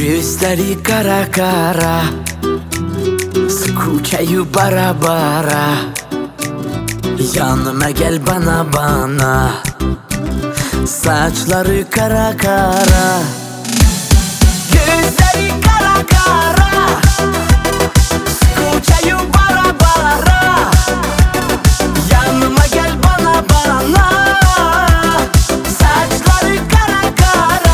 Gözleri kara kara, skучаю bara bara. Yanıma gel bana bana, saçları kara kara. Gözleri kara kara, skучаю bara bara. Yanıma gel bana bana, saçları kara kara.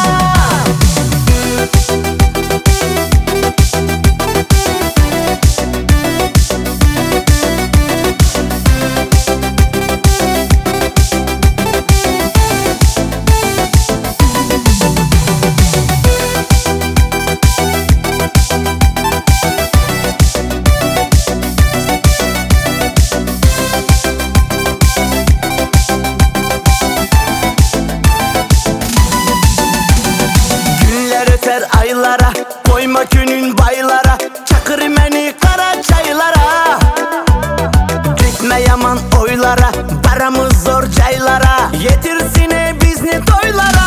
Aylara, koyma günün baylara, çakır beni kara çaylara. Gitme yaman oylara, paramız zor caylara, yetirsine bizni toylara.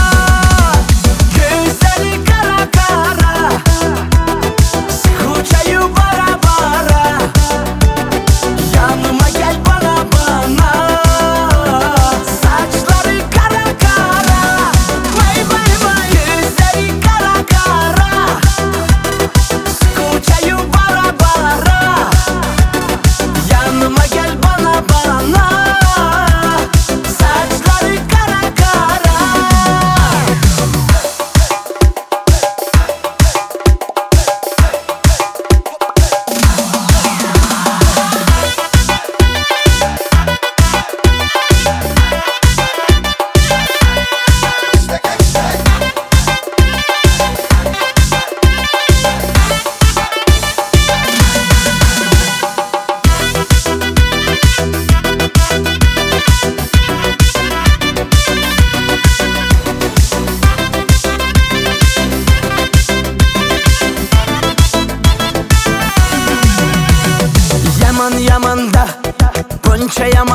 Gözleri kara kara, skучаю bara bara. Yanıma gel bana bana, saçları kara kara. Vay vay vay, gözleri kara kara, skучаю bara bara. Yanıma gel bana bana, saçları kara kara. Yaman yamanda, ponça yaman